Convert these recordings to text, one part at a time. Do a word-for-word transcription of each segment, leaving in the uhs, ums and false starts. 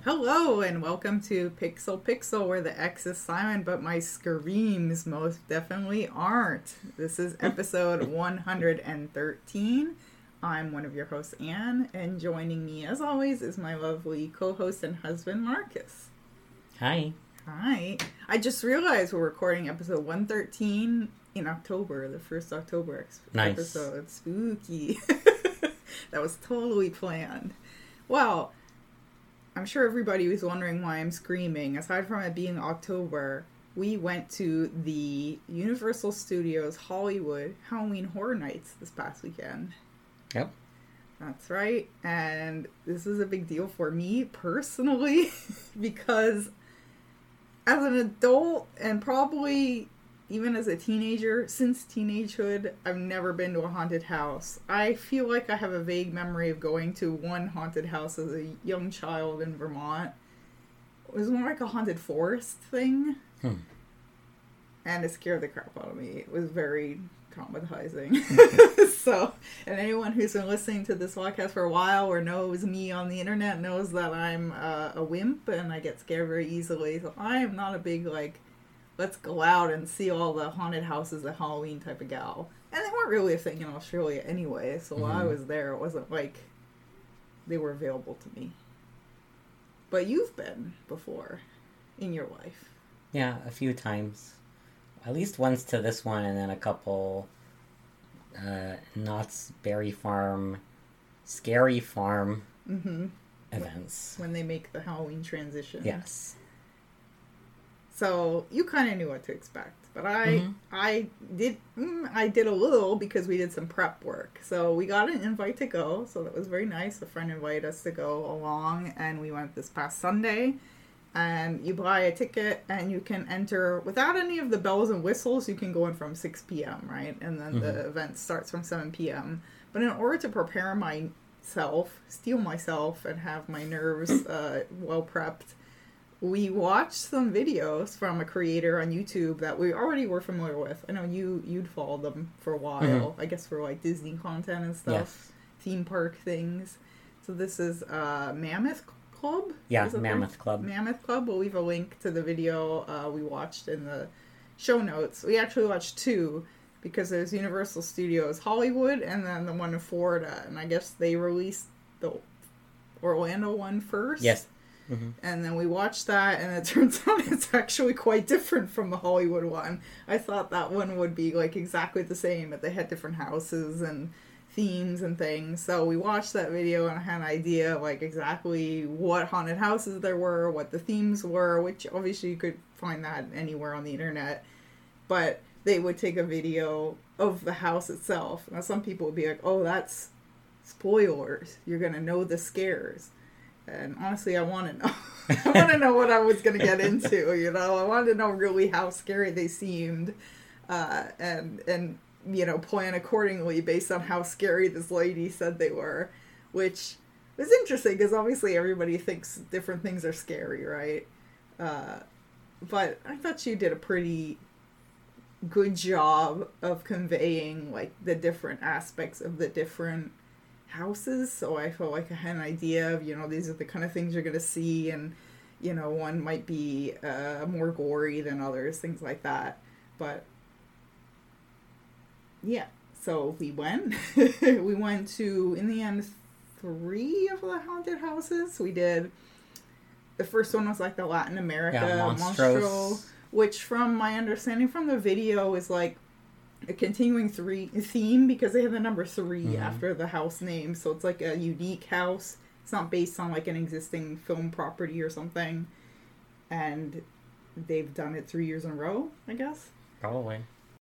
Hello and welcome to Pixel Pixel, where the X is silent, but my screams most definitely aren't. This is episode one hundred thirteen. I'm one of your hosts, Anne, and joining me, as always, is my lovely co-host and husband, Marcus. Hi. Hi. I just realized we're recording episode one thirteen in October, the first October ex- nice. episode. Spooky. That was totally planned. Well, I'm sure everybody was wondering why I'm screaming. Aside from it being October, we went to the Universal Studios Hollywood Halloween Horror Nights this past weekend. Yep. That's right. And this is a big deal for me personally because as an adult and probably even as a teenager, since teenagehood, I've never been to a haunted house. I feel like I have a vague memory of going to one haunted house as a young child in Vermont. It was more like a haunted forest thing. Hmm. And it scared the crap out of me. It was very traumatizing. So, and anyone who's been listening to this podcast for a while or knows me on the internet knows that I'm uh, a wimp and I get scared very easily. So I am not a big, like, let's go out and see all the haunted houses at Halloween type of gal. And they weren't really a thing in Australia anyway, so mm-hmm. while I was there, it wasn't like they were available to me. But you've been before in your life. Yeah, a few times. At least once to this one, and then a couple uh, Knott's Berry Farm, Scary Farm mm-hmm. events. When they make the Halloween transition. Yes. So you kind of knew what to expect, but I, mm-hmm. I did, I did a little because we did some prep work. So we got an invite to go, so that was very nice. A friend invited us to go along, and we went this past Sunday. And you buy a ticket, and you can enter without any of the bells and whistles. You can go in from six p.m., right? And then mm-hmm. the event starts from seven p.m. But in order to prepare myself, steel myself, and have my nerves uh, well prepped, we watched some videos from a creator on YouTube that we already were familiar with. I know you, you'd followed them for a while, mm-hmm. I guess for like Disney content and stuff, yes. Theme park things. So this is uh, Mammoth Club? Yeah, Mammoth thing? Club. Mammoth Club. We'll leave a link to the video uh, we watched in the show notes. We actually watched two because there's Universal Studios Hollywood and then the one in Florida. And I guess they released the Orlando one first. Yes. Mm-hmm. And then we watched that, and it turns out it's actually quite different from the Hollywood one. I thought that one would be like exactly the same, but they had different houses and themes and things. So we watched that video, and I had an idea of like exactly what haunted houses there were, what the themes were, which obviously you could find that anywhere on the internet. But they would take a video of the house itself. Now some people would be like, oh, that's spoilers. You're going to know the scares. And honestly, I want to know. I want to know what I was going to get into, you know? I wanted to know really how scary they seemed uh, and, and, you know, plan accordingly based on how scary this lady said they were, which was interesting because obviously everybody thinks different things are scary, right? Uh, but I thought she did a pretty good job of conveying, like, the different aspects of the different houses, so I felt like I had an idea of, you know, these are the kind of things you're going to see, and, you know, one might be uh, more gory than others, things like that. But, yeah, so we went. We went to, in the end, three of the haunted houses. We did, the first one was like the Latin America yeah, Monstro, which from my understanding from the video is like a continuing three theme because they have the number three mm-hmm. after the house name, so it's like a unique house. It's not based on like an existing film property or something, and they've done it three years in a row, I guess. Probably.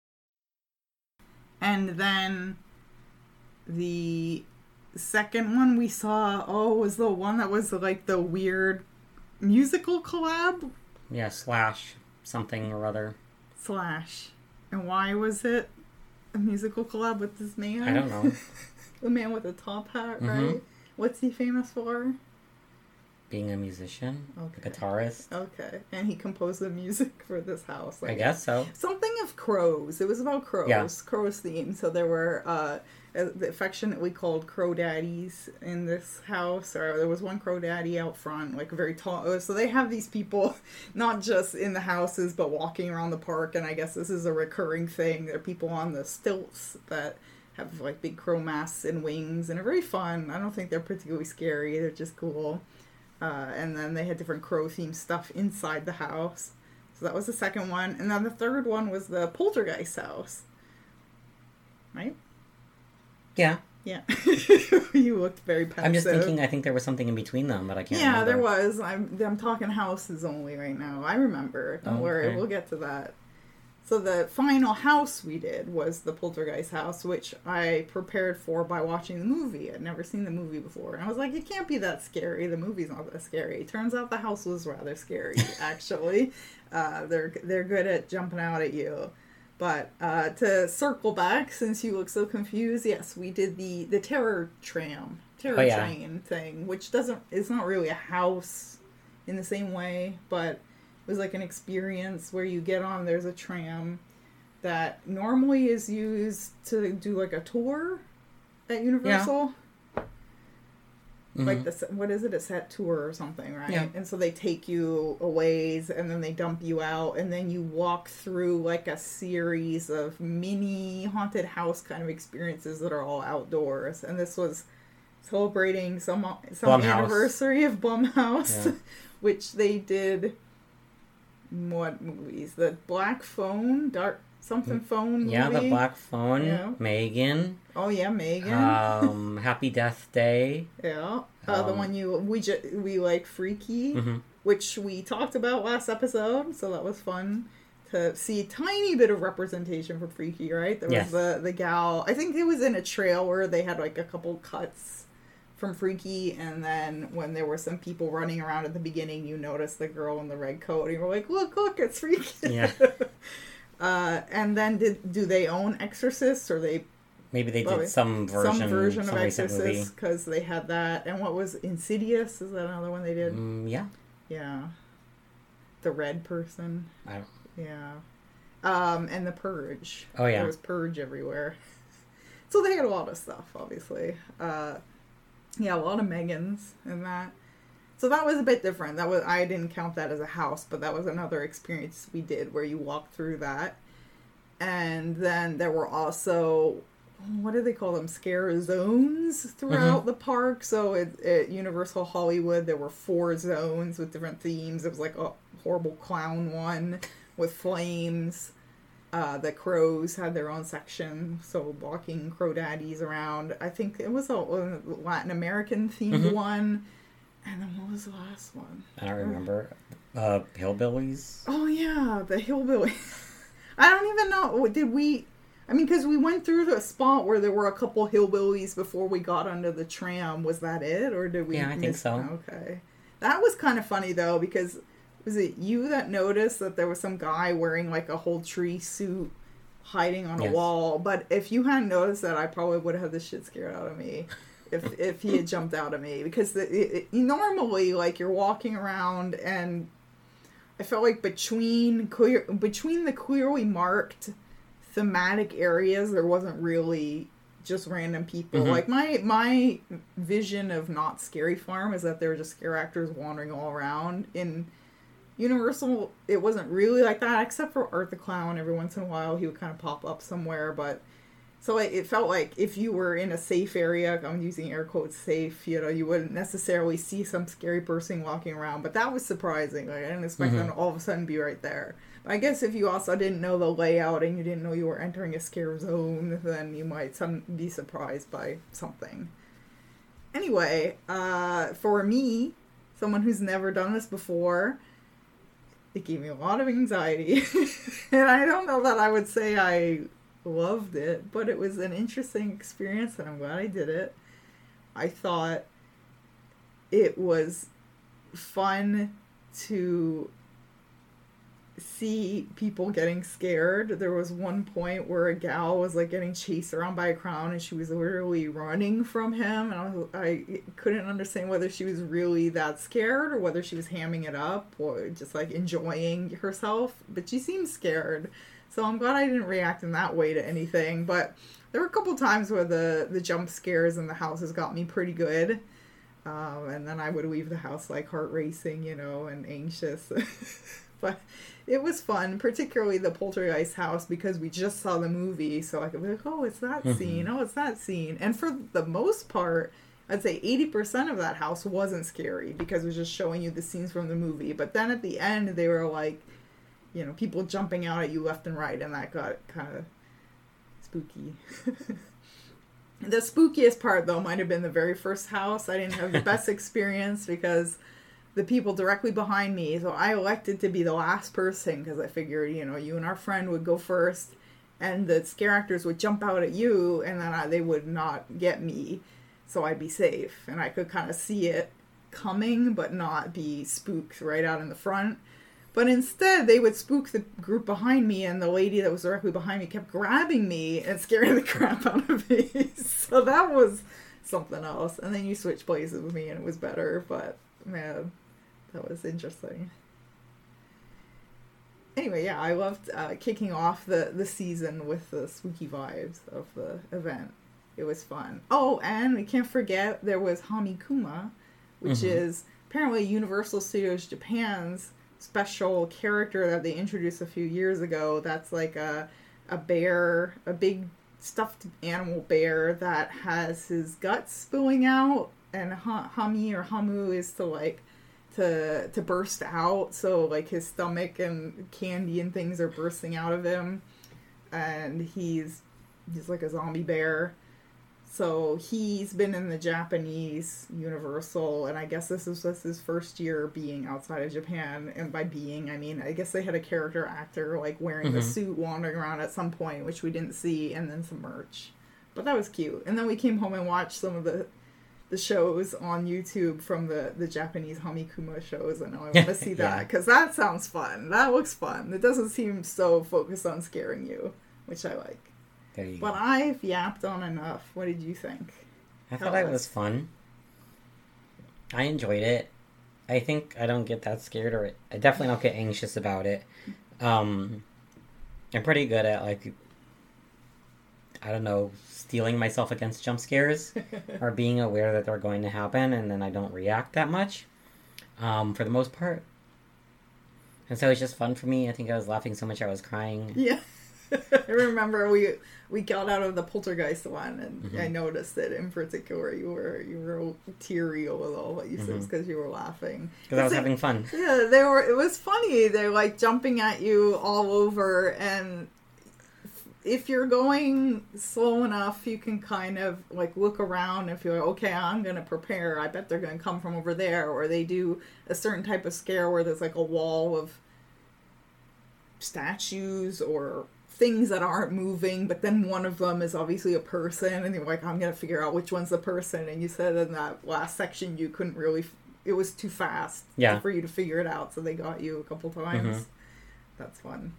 And then the second one we saw, oh, was the one that was like the weird musical collab. Yeah, slash something or other. Slash. And why was it a musical collab with this man? I don't know. The man with the top hat, right? Mm-hmm. What's he famous for? being a musician, Okay. a guitarist. Okay. And he composed the music for this house. I guess so. Something of crows. It was about crows. Yeah. Crows theme. So there were uh, affectionately called crow daddies in this house. Or there was one crow daddy out front, like very tall. So they have these people not just in the houses, but walking around the park. And I guess this is a recurring thing. There are people on the stilts that have like big crow masks and wings. And are very fun. I don't think they're particularly scary. They're just cool. Uh, and then they had different crow-themed stuff inside the house. So that was the second one. And then the third one was the Poltergeist house. Right? Yeah. Yeah. You looked very pensive. I'm just thinking, I think there was something in between them, but I can't Yeah, remember. there was. I'm, I'm talking houses only right now. I remember. Don't Oh, worry. okay. We'll get to that. So the final house we did was the Poltergeist house, which I prepared for by watching the movie. I'd never seen the movie before. And I was like, it can't be that scary. The movie's not that scary. Turns out the house was rather scary, actually. uh, they're they're good at jumping out at you. But uh, to circle back, since you look so confused, yes, we did the, the terror tram, terror Oh, yeah. train thing, which doesn't, it's not really a house in the same way, but it was like an experience where you get on, there's a tram that normally is used to do like a tour at Universal. Mhm. Like the, what is it, a set tour or something, right? Yeah. And so they take you a ways and then they dump you out and then you walk through like a series of mini haunted house kind of experiences that are all outdoors. And this was celebrating some some Blumhouse. anniversary of Blumhouse, Yeah. which they did. What movies? The Black Phone, Dark something phone movie. Yeah, the Black Phone, Yeah. Megan, Oh yeah, Megan. um, Happy Death Day. yeah, uh, the um, one you we ju- we like Freaky, Mhm. which we talked about last episode. So that was fun to see a tiny bit of representation for Freaky. Right, there Yes. was the the gal. I think it was in a trailer. They had like a couple cuts from Freaky, and then when there were some people running around at the beginning, you noticed the girl in the red coat, and you were like, "Look, look, it's Freaky." Yeah. uh, and then did do they own Exorcist, or they Maybe they Well, did some version, some version some of recent movie. Exorcist because they had that, and what was Insidious? Is that another one they did? Mm, yeah. Yeah, the red person. I don't, Yeah, um, and the Purge. Oh, yeah. There was Purge everywhere. So they had a lot of stuff, obviously. Uh, yeah, a lot of Megans in that. So that was a bit different. That was I didn't count that as a house, but that was another experience we did where you walked through that. And then there were also, what do they call them? Scare zones throughout Mhm. the park. So at, at Universal Hollywood, there were four zones with different themes. It was like a horrible clown one with flames. Uh, the crows had their own section, so walking crow daddies around. I think it was a, a Latin American themed Mhm. one. And then what was the last one? I don't remember. Uh, Hillbillies? Oh yeah, the hillbilly. I don't even know. Did we? I mean, because we went through the spot where there were a couple hillbillies before we got onto the tram. Was that it, or did we? Yeah, I think miss- so. Okay, that was kind of funny though, because was it you that noticed that there was some guy wearing like a whole tree suit hiding on a Yes. wall? But if you hadn't noticed that, I probably would have had the shit scared out of me. If if he had jumped out at me, because the, it, it, normally like you're walking around and I felt like between clear between the clearly marked thematic areas, there wasn't really just random people. Mhm. Like my my vision of Not Scary Farm is that there were just scare actors wandering all around. In Universal, it wasn't really like that, except for Art the Clown. Every once in a while, he would kind of pop up somewhere, but. So it, it felt like if you were in a safe area, I'm using air quotes safe, you know, you wouldn't necessarily see some scary person walking around. But that was surprising. Like I didn't expect Mhm. them to all of a sudden be right there. But I guess if you also didn't know the layout and you didn't know you were entering a scare zone, then you might some be surprised by something. Anyway, uh, for me, someone who's never done this before, it gave me a lot of anxiety. And I don't know that I would say I loved it, but it was an interesting experience and I'm glad I did it. I thought it was fun to see people getting scared. There was one point where a gal was like getting chased around by a clown and she was literally running from him, and I, was, I couldn't understand whether she was really that scared or whether she was hamming it up or just like enjoying herself, but she seemed scared. So I'm glad I didn't react in that way to anything, but there were a couple times where the, the jump scares in the houses got me pretty good. Um, and then I would leave the house like heart racing, you know, and anxious. But it was fun, particularly the Poltergeist house, because we just saw the movie. So I could be like, oh, it's that mm-hmm. scene. Oh, it's that scene. And for the most part, I'd say eighty percent of that house wasn't scary because it was just showing you the scenes from the movie. But then at the end, they were like, you know, people jumping out at you left and right. And that got kind of spooky. The spookiest part, though, might have been the very first house. I didn't have the best experience because the people directly behind me, so I elected to be the last person because I figured, you know, you and our friend would go first and the scare actors would jump out at you and then I, they would not get me, so I'd be safe. And I could kind of see it coming but not be spooked right out in the front. But instead, they would spook the group behind me, and the lady that was directly behind me kept grabbing me and scaring the crap out of me. So that was something else. And then you switched places with me, and it was better. But, man, that was interesting. Anyway, yeah, I loved uh, kicking off the, the season with the spooky vibes of the event. It was fun. Oh, and we can't forget there was Hamikuma, which mm-hmm. is apparently Universal Studios Japan's special character that they introduced a few years ago. That's like a a bear, a big stuffed animal bear that has his guts spilling out, and ha- Hami or Hamu is to like to to burst out, so like his stomach and candy and things are bursting out of him, and he's he's like a zombie bear. So he's been in the Japanese Universal, and I guess this is just his first year being outside of Japan. And by being, I mean, I guess they had a character actor, like, wearing mm-hmm. the suit wandering around at some point, which we didn't see, and then some merch. But that was cute. And then we came home and watched some of the the shows on YouTube from the, the Japanese Hamikuma shows, and I want to see that, because yeah. that sounds fun. That looks fun. It doesn't seem so focused on scaring you, which I like. But go. I've yapped on enough. What did you think? I Tell thought us. It was fun. I enjoyed it. I think I don't get that scared, or I definitely don't get anxious about it. Um, I'm pretty good at, like, I don't know, steeling myself against jump scares or being aware that they're going to happen, and then I don't react that much, um, for the most part. And so it was just fun for me. I think I was laughing so much I was crying. Yeah. I remember we we got out of the Poltergeist one, and mm-hmm. I noticed it in particular. You were you were teary a little, but you said it's because you were laughing. Because I was they, having fun. Yeah, they were. It was funny. They're like jumping at you all over, and if you're going slow enough, you can kind of like look around and feel like, okay, I'm gonna prepare. I bet they're gonna come from over there, or they do a certain type of scare where there's like a wall of statues or things that aren't moving, but then one of them is obviously a person, and you're like, I'm gonna figure out which one's the person. And you said in that last section you couldn't really, it was too fast yeah. for you to figure it out, so they got you a couple times. Mm-hmm. That's fun.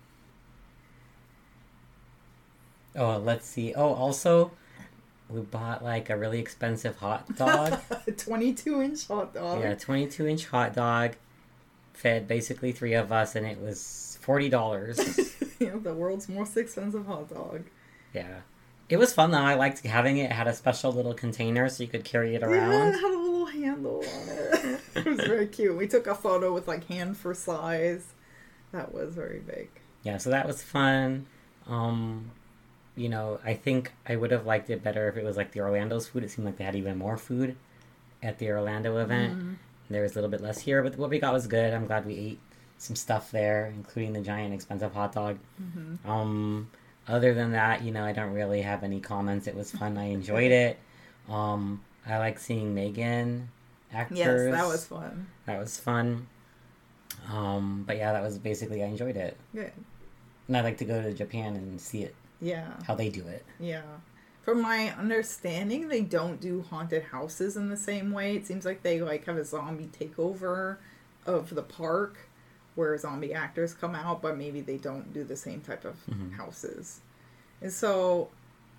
Oh, let's see. Oh, also, we bought like a really expensive hot dog. twenty-two inch hot dog. Yeah, twenty-two inch hot dog. Fed basically three of us, and it was forty dollars. You know, the world's most expensive hot dog. Yeah. It was fun, though. I liked having it. It had a special little container so you could carry it around. Yeah, it had a little handle on it. It was very cute. We took a photo with, like, hand for size. That was very big. Yeah, so that was fun. Um, you know, I think I would have liked it better if it was, like, the Orlando's food. It seemed like they had even more food at the Orlando event. Mm-hmm. There was a little bit less here, but what we got was good. I'm glad we ate some stuff there, including the giant expensive hot dog. Mm-hmm. Um, other than that, you know, I don't really have any comments. It was fun. I enjoyed it. Um, I like seeing Megan actors. Yes, that was fun. That was fun. Um, but yeah, that was basically, I enjoyed it. Good. And I'd like to go to Japan and see it. Yeah. How they do it. Yeah. From my understanding, they don't do haunted houses in the same way. It seems like they, like, have a zombie takeover of the park, where zombie actors come out, but maybe they don't do the same type of mm-hmm. houses. And so,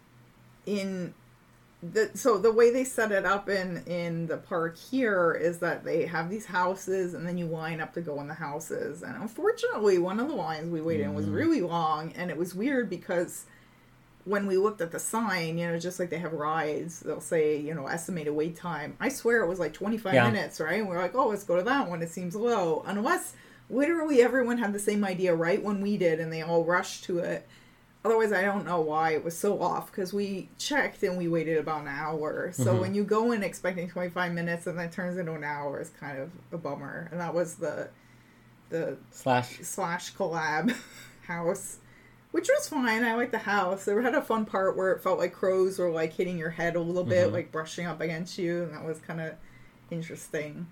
in the so the way they set it up in in the park here is that they have these houses, and then you line up to go in the houses. And unfortunately, one of the lines we waited mm-hmm. in was really long, and it was weird because when we looked at the sign, you know, just like they have rides, they'll say, you know, estimated wait time. I swear it was like twenty-five yeah. minutes, right? And we're like, oh, let's go to that one. It seems low. Unless literally everyone had the same idea right when we did, and they all rushed to it. Otherwise, I don't know why it was so off, because we checked and we waited about an hour. So mm-hmm. when you go in expecting twenty-five minutes and then it turns into an hour, it's kind of a bummer. And that was the the Slash slash collab house. Which was fine. I liked the house. It had a fun part where it felt like crows were like hitting your head a little bit, mm-hmm. like brushing up against you, and that was kind of interesting.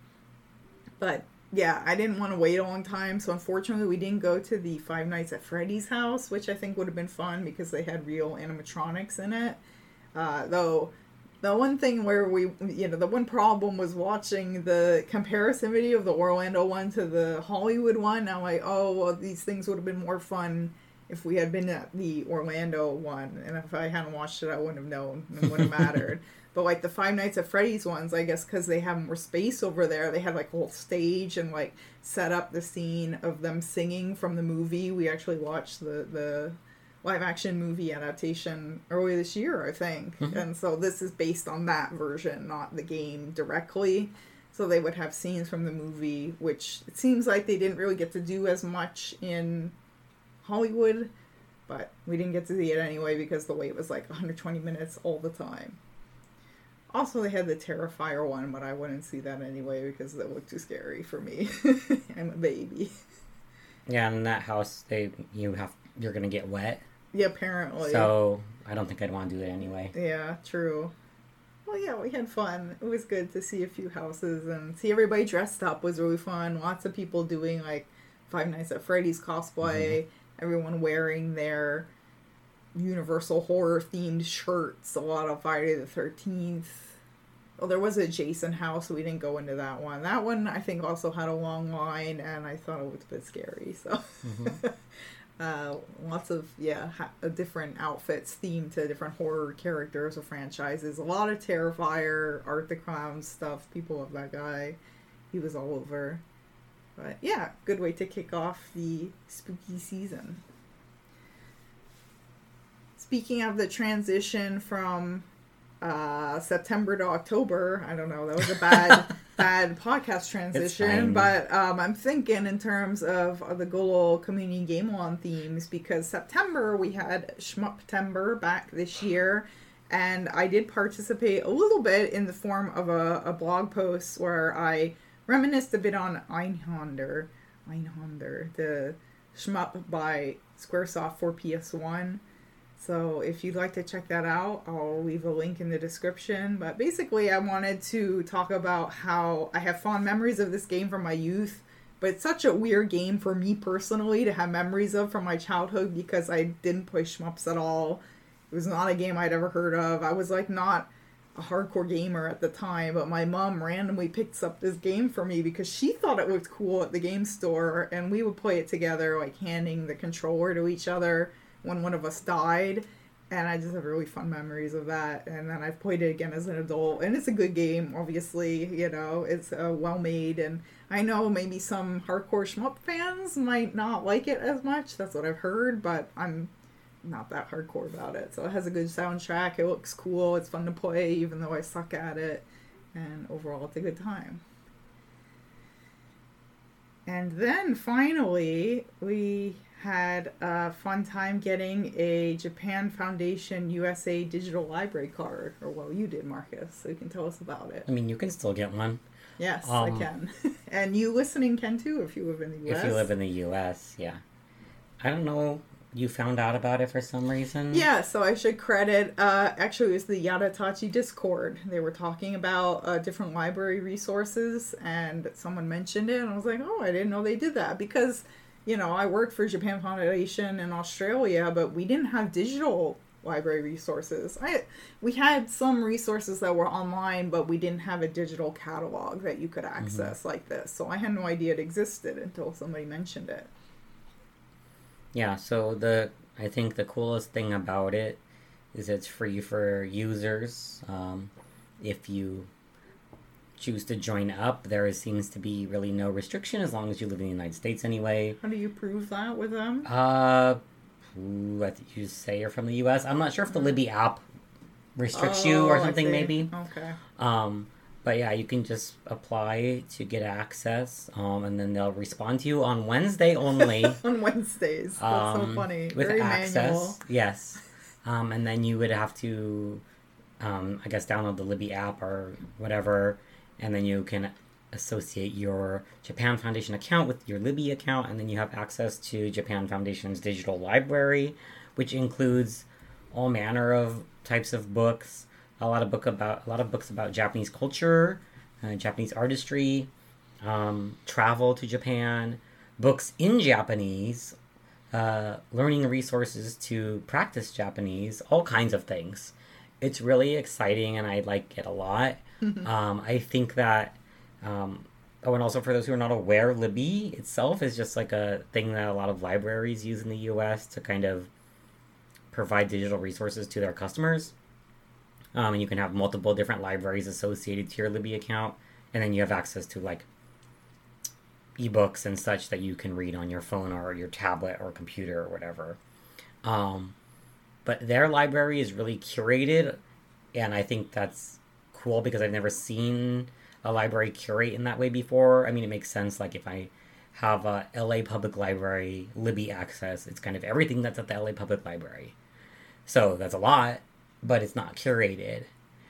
But yeah, I didn't want to wait a long time, so unfortunately we didn't go to the Five Nights at Freddy's house, which I think would have been fun because they had real animatronics in it. Uh, though the one thing where we, you know, the one problem was watching the comparison video of the Orlando one to the Hollywood one. I'm like, oh, well, these things would have been more fun if we had been at the Orlando one, and if I hadn't watched it, I wouldn't have known. It wouldn't have mattered. But, like, the Five Nights at Freddy's ones, I guess because they have more space over there, they had, like, a whole stage and, like, set up the scene of them singing from the movie. We actually watched the, the live-action movie adaptation earlier this year, I think. Mm-hmm. And so this is based on that version, not the game directly. So they would have scenes from the movie, which it seems like they didn't really get to do as much in Hollywood, but we didn't get to see it anyway because the wait was like one hundred twenty minutes all the time. Also, they had the Terrifier one, but I wouldn't see that anyway because it looked too scary for me. I'm a baby. Yeah, in that house, they you have you're gonna get wet. Yeah, apparently. So I don't think I'd want to do it anyway. Yeah, true. Well, yeah, we had fun. It was good to see a few houses and see everybody dressed up was really fun. Lots of people doing like Five Nights at Freddy's cosplay. Mm-hmm. Everyone wearing their Universal horror themed shirts. A lot of Friday the thirteenth. Well, there was a Jason house, so we didn't go into that one. That one, I think, also had a long line, and I thought it was a bit scary. So, mm-hmm. uh, lots of, yeah, ha- different outfits themed to different horror characters or franchises. A lot of Terrifier, Art the Clown stuff. People love that guy. He was all over. But yeah, good way to kick off the spooky season. Speaking of the transition from uh, September to October, I don't know, that was a bad bad podcast transition, but um, I'm thinking in terms of, of the good old community game-on themes, because September we had Shmup-tember back this year, and I did participate a little bit in the form of a, a blog post where I reminisced a bit on Einhander, Einhander, the shmup by Squaresoft for P S one. So if you'd like to check that out, I'll leave a link in the description. But basically, I wanted to talk about how I have fond memories of this game from my youth, but it's such a weird game for me personally to have memories of from my childhood because I didn't play shmups at all. It was not a game I'd ever heard of. I was like not a hardcore gamer at the time, but my mom randomly picked up this game for me because she thought it looked cool at the game store, and we would play it together, like handing the controller to each other when one of us died, and I just have really fun memories of that. And then I've played it again as an adult, and it's a good game, obviously, you know, it's uh, well made, and I know maybe some hardcore shmup fans might not like it as much, that's what I've heard, but I'm not that hardcore about it. So it has a good soundtrack, it looks cool, it's fun to play even though I suck at it, and overall it's a good time. And then finally we had a fun time getting a Japan Foundation U S A digital library card, or well, you did, Marcus, so you can tell us about it. I mean, you can still get one. Yes, um, I can. And you listening can too if you live in the U S. If you live in the U S, yeah. I don't know, you found out about it for some reason? Yeah, so I should credit, uh, actually it was the Yadatachi Discord. They were talking about uh, different library resources, and someone mentioned it, and I was like, oh, I didn't know they did that, because, you know, I worked for Japan Foundation in Australia, but we didn't have digital library resources. I we had some resources that were online, but we didn't have a digital catalog that you could access mm-hmm. like this. So I had no idea it existed until somebody mentioned it. Yeah, so the I think the coolest thing about it is it's free for users. Um, if you choose to join up, there seems to be really no restriction as long as you live in the United States anyway. How do you prove that with them? Uh, ooh, I think you say you're from the U S. I'm not sure if the Libby app restricts oh, you or something, maybe. Okay. Um, but yeah, you can just apply to get access, um, and then they'll respond to you on Wednesday only. On Wednesdays. That's um, so funny. With Very access. Manual. Yes. Um, and then you would have to, um, I guess, download the Libby app or whatever, and then you can associate your Japan Foundation account with your Libby account, and then you have access to Japan Foundation's digital library, which includes all manner of types of books, a lot of book about a lot of books about Japanese culture, uh, Japanese artistry, um, travel to Japan, books in Japanese, uh, learning resources to practice Japanese, all kinds of things. It's really exciting, and I like it a lot. um, I think that, um, oh, and also for those who are not aware, Libby itself is just like a thing that a lot of libraries use in the U S to kind of provide digital resources to their customers. Um, and you can have multiple different libraries associated to your Libby account, and then you have access to like ebooks and such that you can read on your phone or your tablet or computer or whatever. Um, but their library is really curated, and I think that's cool because I've never seen a library curate in that way before. I mean, it makes sense. Like if I have a L A Public Library Libby access, it's kind of everything that's at the L A Public Library. So that's a lot, but it's not curated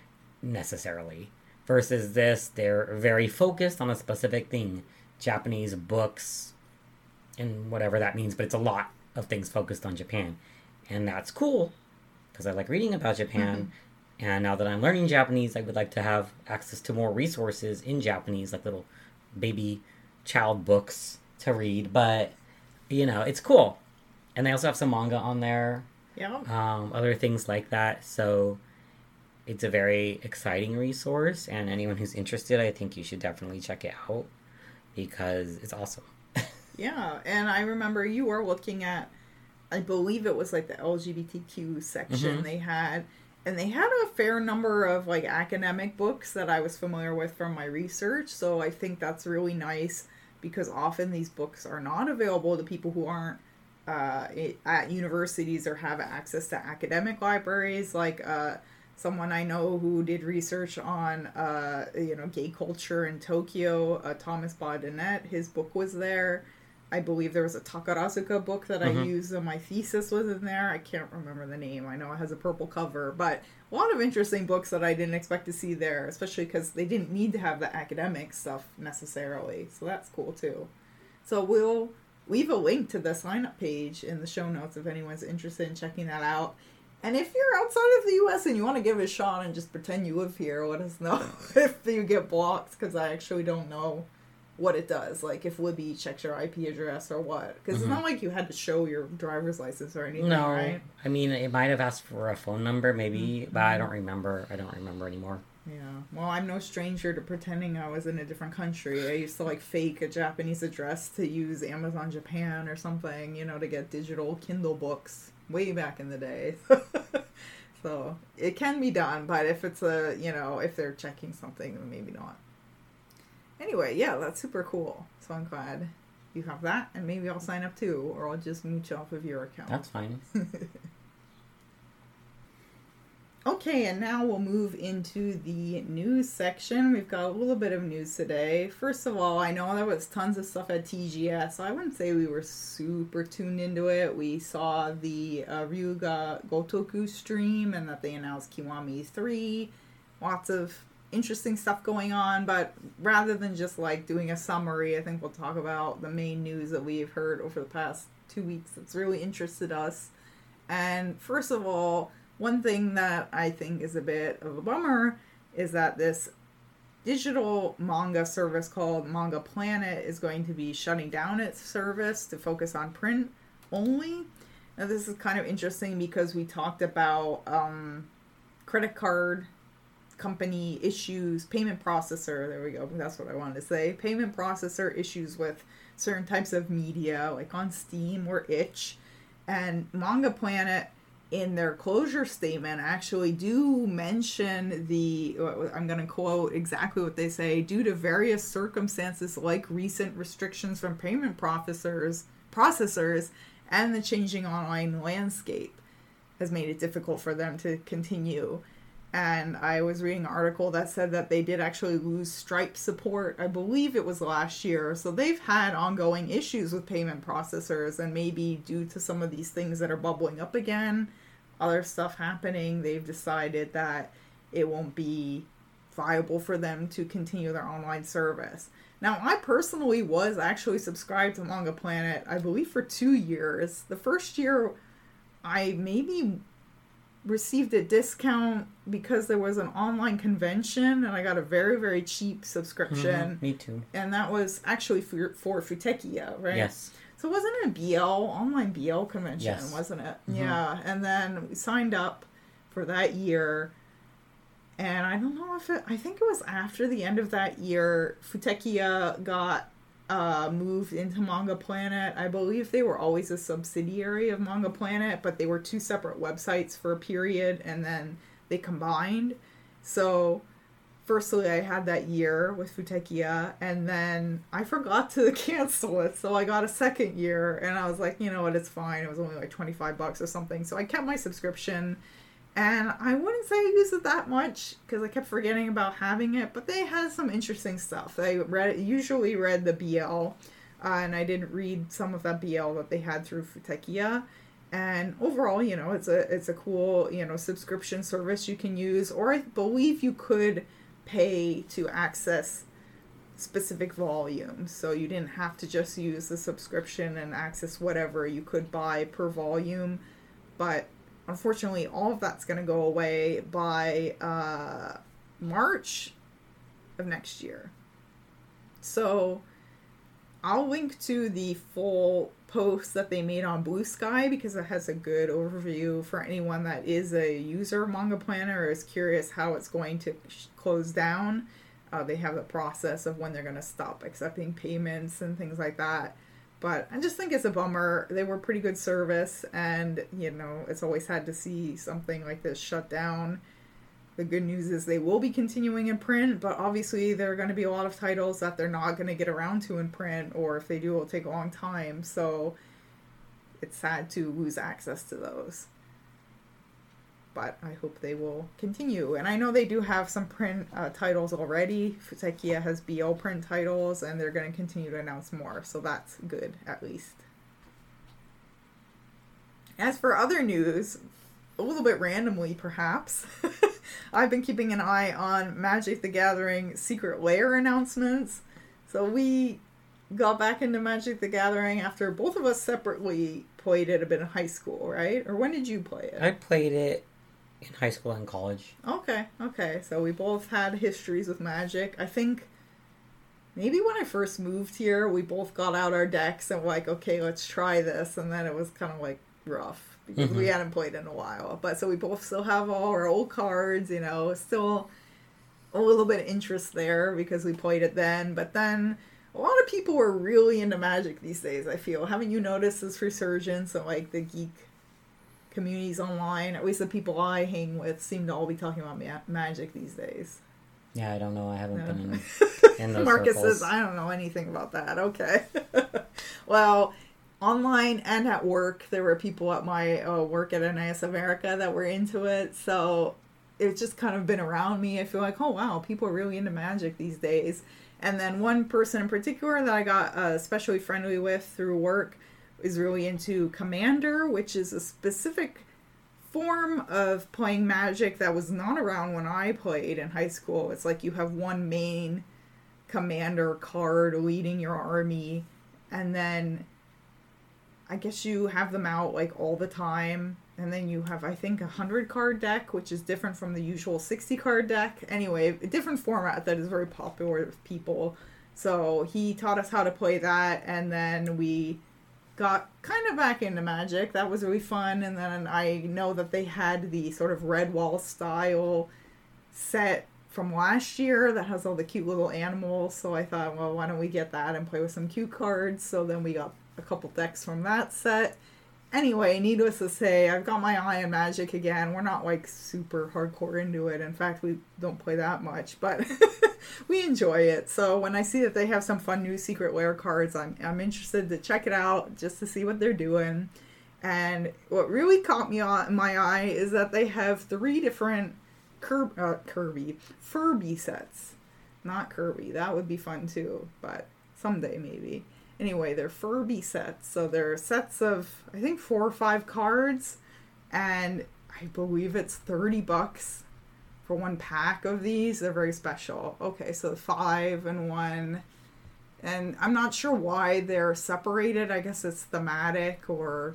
necessarily. Versus this, they're very focused on a specific thing. Japanese books and whatever that means, but it's a lot of things focused on Japan. And that's cool because I like reading about Japan. Mm-hmm. And now that I'm learning Japanese, I would like to have access to more resources in Japanese, like little baby child books to read. But, you know, it's cool. And they also have some manga on there. Yeah. Um, other things like that. So it's a very exciting resource. And anyone who's interested, I think you should definitely check it out because it's awesome. Yeah. And I remember you were looking at, I believe it was like the L G B T Q section mm-hmm. they had. And they had a fair number of like academic books that I was familiar with from my research. So I think that's really nice because often these books are not available to people who aren't uh, at universities or have access to academic libraries. Like uh, someone I know who did research on, uh, you know, gay culture in Tokyo, uh, Thomas Baudinet, his book was there. I believe there was a Takarazuka book that mm-hmm. I used in my thesis was in there. I can't remember the name. I know it has a purple cover, but a lot of interesting books that I didn't expect to see there, especially because they didn't need to have the academic stuff necessarily. So that's cool too. So we'll leave a link to the sign up page in the show notes if anyone's interested in checking that out. And if you're outside of the U S and you want to give it a shot and just pretend you live here, let us know if you get blocked, because I actually don't know what it does, like if Libby checks your I P address or what, because mm-hmm. it's not like you had to show your driver's license or anything, no, right? I mean, it might have asked for a phone number, maybe, mm-hmm. but I don't remember. I don't remember anymore. Yeah, well, I'm no stranger to pretending I was in a different country. I used to like fake a Japanese address to use Amazon Japan or something, you know, to get digital Kindle books way back in the day. So it can be done, but if it's a, you know, if they're checking something, then maybe not. Anyway, yeah, that's super cool. So I'm glad you have that, and maybe I'll sign up too, or I'll just mooch off of your account. That's fine. Okay, and now we'll move into the news section. We've got a little bit of news today. First of all, I know there was tons of stuff at T G S. I wouldn't say we were super tuned into it. We saw the uh, Ryuga Gotoku stream, and that they announced Kiwami three. Lots of interesting stuff going on, but rather than just like doing a summary, I think we'll talk about the main news that we've heard over the past two weeks that's really interested us. And first of all, one thing that I think is a bit of a bummer is that this digital manga service called Manga Planet is going to be shutting down its service to focus on print only. Now, this is kind of interesting because we talked about um, credit card company issues, payment processor, there we go, that's what I wanted to say, payment processor issues with certain types of media, like on Steam or Itch. And Manga Planet, in their closure statement, actually do mention the, I'm going to quote exactly what they say, due to various circumstances like recent restrictions from payment processors, processors and the changing online landscape has made it difficult for them to continue. And I was reading an article that said that they did actually lose Stripe support. I believe it was last year. So they've had ongoing issues with payment processors, and maybe due to some of these things that are bubbling up again, other stuff happening, they've decided that it won't be viable for them to continue their online service. Now, I personally was actually subscribed to Manga Planet, I believe, for two years. The first year, I maybe received a discount because there was an online convention, and I got a very, very cheap subscription. Mm-hmm, me too. And that was actually for, for Futekiya, right? Yes. So wasn't it a B L, online B L convention, yes. wasn't it? Mm-hmm. Yeah, and then we signed up for that year, and I don't know if it, I think it was after the end of that year, Futekiya got uh, moved into Manga Planet. I believe they were always a subsidiary of Manga Planet, but they were two separate websites for a period, and then they combined. So firstly, I had that year with Futekiya, and then I forgot to cancel it, so I got a second year, and I was like, you know what, it's fine. It was only like twenty-five bucks or something, so I kept my subscription, and I wouldn't say I used it that much, because I kept forgetting about having it, but they had some interesting stuff. I read, usually read the B L, uh, and I did read some of that B L that they had through Futekiya. And overall, you know, it's a it's a cool, you know, subscription service you can use, or I believe you could pay to access specific volumes. So you didn't have to just use the subscription and access whatever. You could buy per volume. But unfortunately, all of that's going to go away by uh, March of next year. So I'll link to the full post that they made on Blue Sky, because it has a good overview for anyone that is a user of Manga Planet or is curious how it's going to sh- close down. Uh, they have the process of when they're going to stop accepting payments and things like that. But I just think it's a bummer. They were pretty good service, and, you know, it's always sad to see something like this shut down. The good news is they will be continuing in print, but obviously there are going to be a lot of titles that they're not going to get around to in print, or if they do, it'll take a long time. So it's sad to lose access to those. But I hope they will continue. And I know they do have some print uh, titles already. Futekiya has B L print titles, and they're going to continue to announce more. So that's good, at least. As for other news, a little bit randomly, perhaps, I've been keeping an eye on Magic the Gathering Secret Lair announcements. So we got back into Magic the Gathering after both of us separately played it a bit in high school, right? Or when did you play it? I played it in high school and college. Okay, okay. So we both had histories with Magic. I think maybe when I first moved here, we both got out our decks and were like, okay, let's try this. And then it was kind of like rough, because mm-hmm. we hadn't played in a while. But so we both still have all our old cards, you know, still a little bit of interest there because we played it then. But then a lot of people are really into Magic these days, I feel. Haven't you noticed this resurgence of, like, the geek communities online? At least the people I hang with seem to all be talking about ma- Magic these days. Yeah, I don't know. I haven't no. been in, in those Marcus circles. says, I don't know anything about that. Okay. Well, online and at work, there were people at my uh, work at N I S America that were into it. So it's just kind of been around me. I feel like, oh, wow, people are really into Magic these days. And then one person in particular that I got uh, especially friendly with through work is really into Commander, which is a specific form of playing Magic that was not around when I played in high school. It's like you have one main commander card leading your army, and then I guess you have them out like all the time, and then you have, I think, a hundred card deck, which is different from the usual sixty card deck. Anyway, a different format that is very popular with people. So he taught us how to play that, and then we got kind of back into Magic. That was really fun. And then I know that they had the sort of Redwall style set from last year that has all the cute little animals. So I thought, well, why don't we get that and play with some cute cards? So then we got a couple decks from that set. Anyway, needless to say, I've got my eye on Magic again. We're not like super hardcore into it. In fact, we don't play that much, but we enjoy it. So when I see that they have some fun new Secret Lair cards, I'm I'm interested to check it out just to see what they're doing. And what really caught me on my eye is that they have three different Kirby, uh, Kirby Furby sets. Not Kirby. That would be fun too, but someday maybe. Anyway, they're Furby sets. So they're sets of, I think, four or five cards. And I believe it's thirty bucks for one pack of these. They're very special. Okay, so five and one. And I'm not sure why they're separated. I guess it's thematic or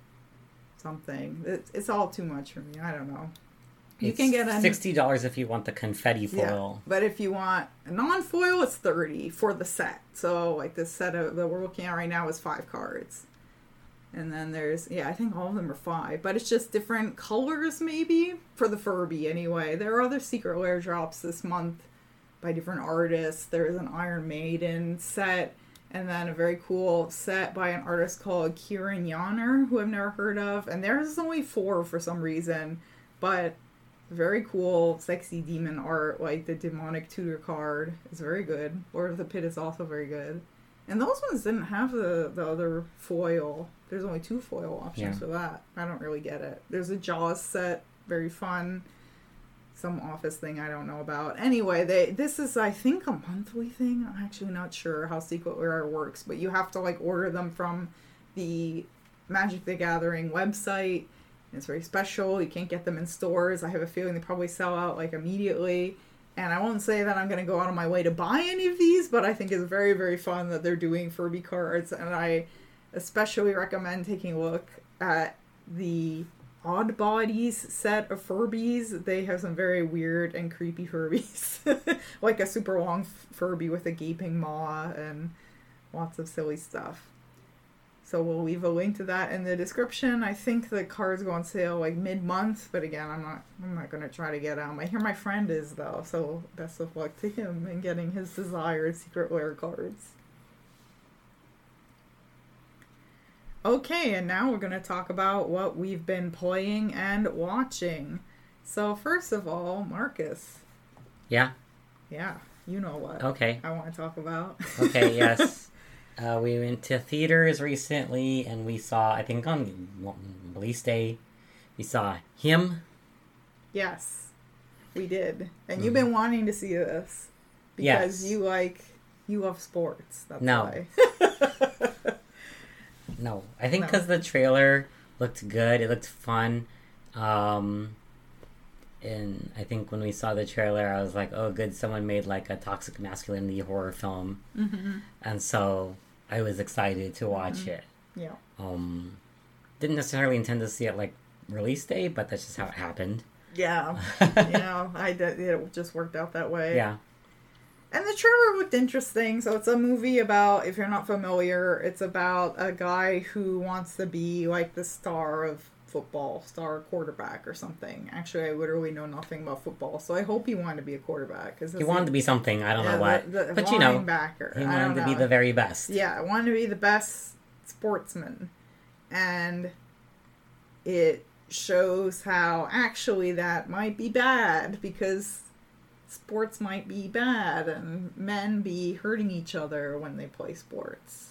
something. It's, it's all too much for me. I don't know. You it's can get a sixty dollars if you want the confetti foil. Yeah, but if you want a non-foil, it's thirty for the set. So like this set of, that we're looking at right now is five cards. And then there's, yeah, I think all of them are five. But it's just different colors maybe for the Furby anyway. There are other Secret Lair drops this month by different artists. There's an Iron Maiden set. And then a very cool set by an artist called Kieran Yanner, who I've never heard of. And there's only four for some reason. But very cool, sexy demon art, like the Demonic Tutor card is very good. Lord of the Pit is also very good. And those ones didn't have the, the other foil. There's only two foil options yeah. for that. I don't really get it. There's a Jaws set, very fun. Some office thing I don't know about. Anyway, they this is, I think, a monthly thing. I'm actually not sure how Secret Lair works, but you have to like order them from the Magic the Gathering website. It's very special. You can't get them in stores. I have a feeling they probably sell out like immediately. And I won't say that I'm going to go out of my way to buy any of these, but I think it's very, very fun that they're doing Furby cards. And I especially recommend taking a look at the Odd Bodies set of Furbies. They have some very weird and creepy Furbies. Like a super long Furby with a gaping maw and lots of silly stuff. So we'll leave a link to that in the description. I think the cards go on sale like mid-month, but again, I'm not I'm not going to try to get them. I hear my friend is, though, so best of luck to him in getting his desired Secret Lair cards. Okay, and now we're going to talk about what we've been playing and watching. So first of all, Marcus. Yeah? Yeah, you know what okay. I want to talk about. Okay, yes. Uh, we went to theaters recently, and we saw, I think on release day, we saw Him. Yes, we did. And mm-hmm. you've been wanting to see this. Because yes. you like, you love sports. That's no. why. No. I think because no. the trailer looked good. It looked fun. Um, and I think when we saw the trailer, I was like, oh, good. Someone made like a toxic masculinity horror film. Mm-hmm. And so I was excited to watch mm-hmm. it. Yeah. Um, didn't necessarily intend to see it like release day, but that's just how it happened. Yeah. You know, I did, it just worked out that way. Yeah. And the trailer looked interesting. So it's a movie about, if you're not familiar, it's about a guy who wants to be like the star of football, star quarterback or something. Actually, I literally know nothing about football, so I hope he wanted to be a quarterback. He wanted to be something, I don't yeah, know what. The, the but you know, linebacker. he wanted to be the very best. Yeah, I wanted to be the best sportsman. And it shows how actually that might be bad, because sports might be bad and men be hurting each other when they play sports.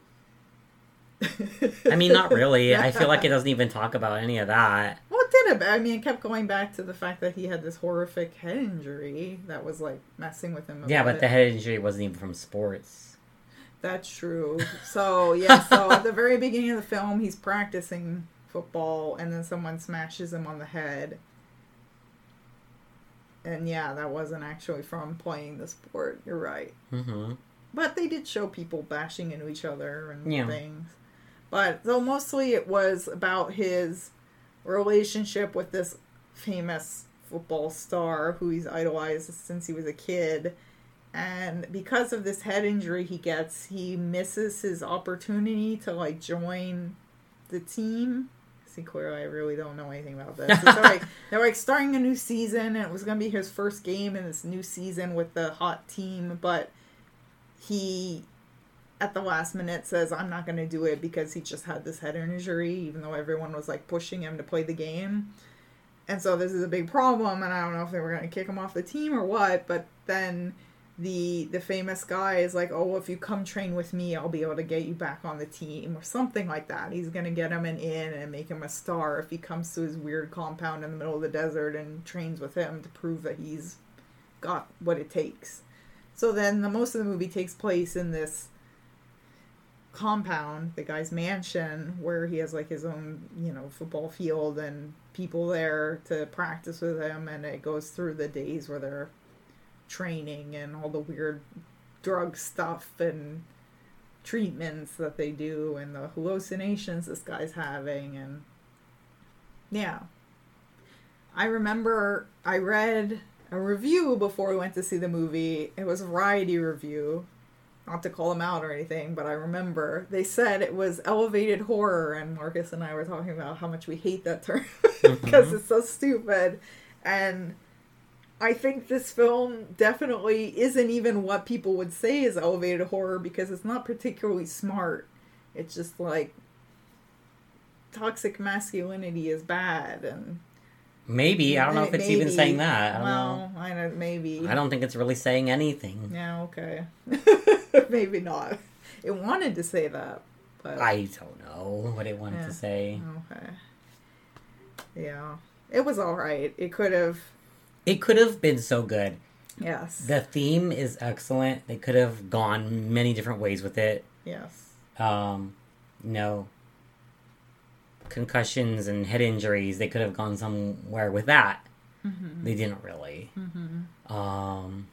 I mean, not really. I feel like it doesn't even talk about any of that. Well, it did. I mean, it kept going back to the fact that he had this horrific head injury that was, like, messing with him. Yeah, but it. the head injury wasn't even from sports. That's true. So, yeah, so at the very beginning of the film, he's practicing football, and then someone smashes him on the head. And, yeah, that wasn't actually from playing the sport. You're right. Mm-hmm. But they did show people bashing into each other and yeah. things. But, so mostly it was about his relationship with this famous football star who he's idolized since he was a kid. And because of this head injury he gets, he misses his opportunity to, like, join the team. See, clearly I really don't know anything about this. So, like, they're, like, starting a new season, and it was going to be his first game in this new season with the hot team, but he, at the last minute, says, I'm not going to do it because he just had this head injury, even though everyone was, like, pushing him to play the game. And so this is a big problem, and I don't know if they were going to kick him off the team or what, but then the the famous guy is like, oh, well, if you come train with me, I'll be able to get you back on the team, or something like that. He's going to get him an in and make him a star if he comes to his weird compound in the middle of the desert and trains with him to prove that he's got what it takes. So then the most of the movie takes place in this compound, the guy's mansion, where he has, like, his own, you know, football field and people there to practice with him, and it goes through the days where they're training and all the weird drug stuff and treatments that they do and the hallucinations this guy's having. And yeah, I remember I read a review before we went to see the movie. It was a Variety review, not to call them out or anything, but I remember they said it was elevated horror, and Marcus and I were talking about how much we hate that term because mm-hmm. it's so stupid. And I think this film definitely isn't even what people would say is elevated horror, because it's not particularly smart. It's just like toxic masculinity is bad, and maybe I don't know if it's maybe. even saying that. I don't well, know. I know maybe. I don't think it's really saying anything. Yeah, okay. Maybe not. It wanted to say that, but I don't know what it wanted yeah. to say. Okay. Yeah, it was all right. It could have. It could have been so good. Yes. The theme is excellent. They could have gone many different ways with it. Yes. Um, you know, concussions and head injuries, they could have gone somewhere with that. Mm-hmm. They didn't really. Mm-hmm. Um,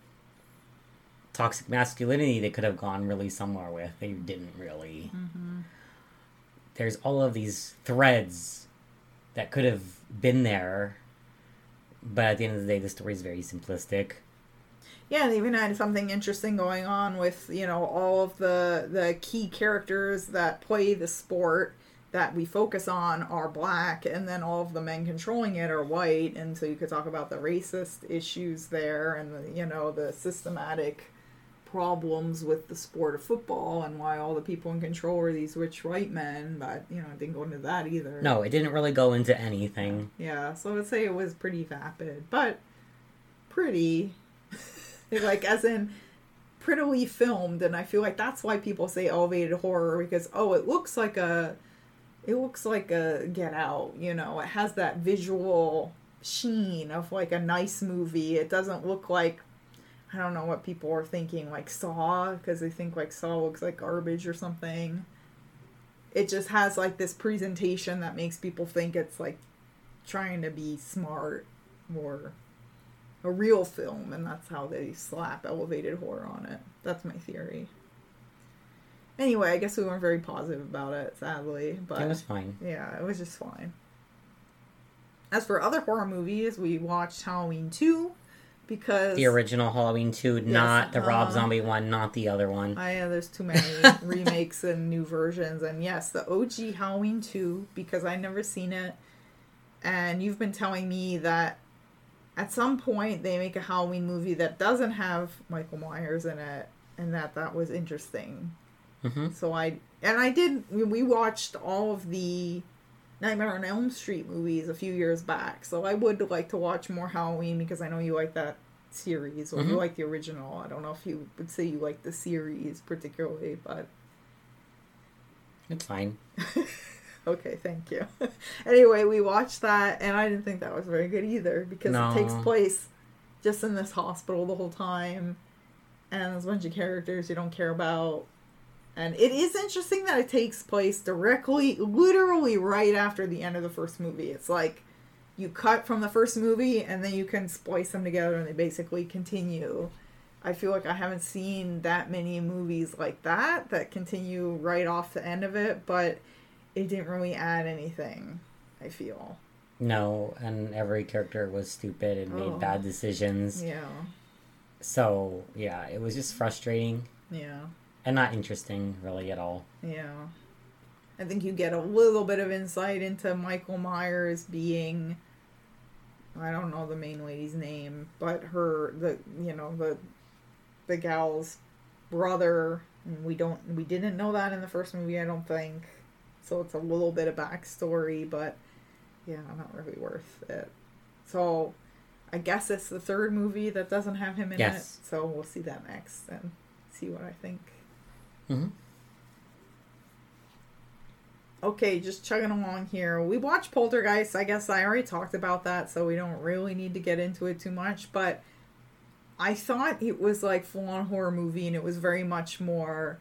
toxic masculinity, they could have gone really somewhere with. They didn't really. Mm-hmm. There's all of these threads that could have been there. But at the end of the day, the story is very simplistic. Yeah, they even had something interesting going on with, you know, all of the the key characters that play the sport that we focus on are black, and then all of the men controlling it are white, and so you could talk about the racist issues there, and the, you know, the systematic problems with the sport of football, and why all the people in control are these rich white men, but, you know, it didn't go into that either. No, it didn't really go into anything. Yeah, so I would say it was pretty vapid, but pretty, like, as in prettily filmed, and I feel like that's why people say elevated horror, because, oh, it looks like a, it looks like a Get Out, you know, it has that visual sheen of, like, a nice movie. It doesn't look like, I don't know what people are thinking, like Saw, because they think, like, Saw looks like garbage or something. It just has, like, this presentation that makes people think it's, like, trying to be smart or a real film, and that's how they slap elevated horror on it. That's my theory. Anyway, I guess we weren't very positive about it, sadly. But it was fine. Yeah, it was just fine. As for other horror movies, we watched Halloween two. Because the original Halloween two, yes, not the uh, Rob Zombie one, not the other one. I yeah, there's too many remakes and new versions. And yes, the O G Halloween two, because I've never seen it. And you've been telling me that at some point they make a Halloween movie that doesn't have Michael Myers in it, and that that was interesting. Mm-hmm. So I, and I did, we watched all of the Nightmare on Elm Street movies a few years back, so I would like to watch more Halloween, because I know you like that series, or mm-hmm. you like the original. I don't know if you would say you like the series particularly, but it's fine. Okay, thank you. Anyway, we watched that, and I didn't think that was very good either, because no. It takes place just in this hospital the whole time, and there's a bunch of characters you don't care about. And it is interesting that it takes place directly, literally right after the end of the first movie. It's like you cut from the first movie and then you can splice them together and they basically continue. I feel like I haven't seen that many movies like that that continue right off the end of it, but it didn't really add anything, I feel. No, and every character was stupid and oh. made bad decisions. Yeah. So, yeah, it was just frustrating. Yeah. And not interesting, really, at all. Yeah. I think you get a little bit of insight into Michael Myers being, I don't know the main lady's name, but her, the, you know, the, the gal's brother. And we don't, we didn't know that in the first movie, I don't think. So it's a little bit of backstory, but yeah, not really worth it. So I guess it's the third movie that doesn't have him in yes. it. So we'll see that next and see what I think. Mm-hmm. Okay, just chugging along here. We watched Poltergeist. I guess I already talked about that, so we don't really need to get into it too much. But I thought it was like full-on horror movie, and it was very much more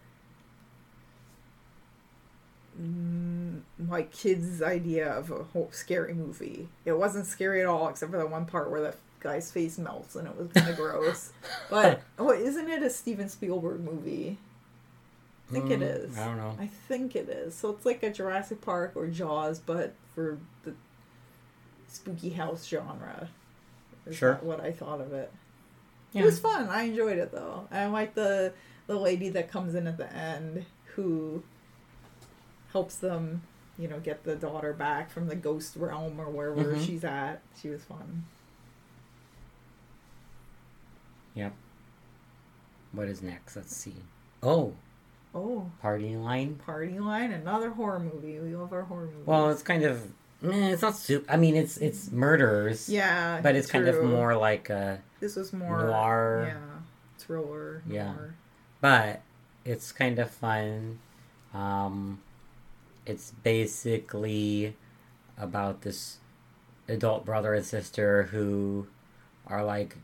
mm, like kids' idea of a whole scary movie. It wasn't scary at all, except for that one part where the guy's face melts, and it was kind of gross. But oh, isn't it a Steven Spielberg movie? I think mm, it is. I don't know. I think it is. So it's like a Jurassic Park or Jaws, but for the spooky house genre. Is sure. That what I thought of it. Yeah. It was fun. I enjoyed it, though. I like the the lady that comes in at the end who helps them, you know, get the daughter back from the ghost realm or wherever mm-hmm. she's at. She was fun. Yep. What is next? Let's see. Oh. Oh. Party Line. Party Line, another horror movie. We love our horror movies. Well, it's kind of... Eh, it's not super... I mean, it's it's murders. Yeah, But it's true. kind of more like a... This was more... Noir. Yeah. Thriller. Noir. Yeah. But it's kind of fun. Um, it's basically about this adult brother and sister who are, like,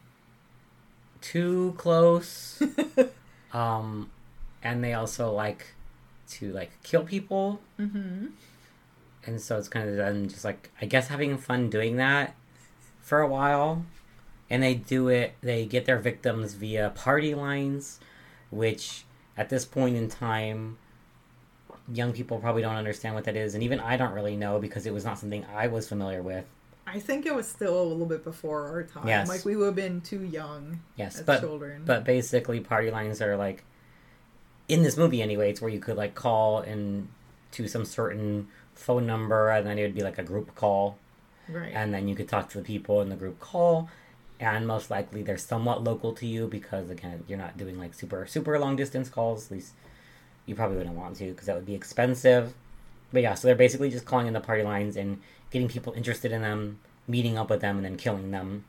too close. um... And they also like to, like, kill people. Mm-hmm. And so it's kind of them just, like, I guess having fun doing that for a while. And they do it, they get their victims via party lines, which at this point in time, young people probably don't understand what that is. And even I don't really know because it was not something I was familiar with. I think it was still a little bit before our time. Yes. Like, we would have been too young yes, as but, children. But basically, party lines are, like, in this movie anyway, it's where you could, like, call in to some certain phone number, and then it would be, like, a group call. Right. And then you could talk to the people in the group call, and most likely they're somewhat local to you because, again, you're not doing, like, super, super long-distance calls. At least you probably wouldn't want to because that would be expensive. But, yeah, so they're basically just calling in the party lines and getting people interested in them, meeting up with them, and then killing them.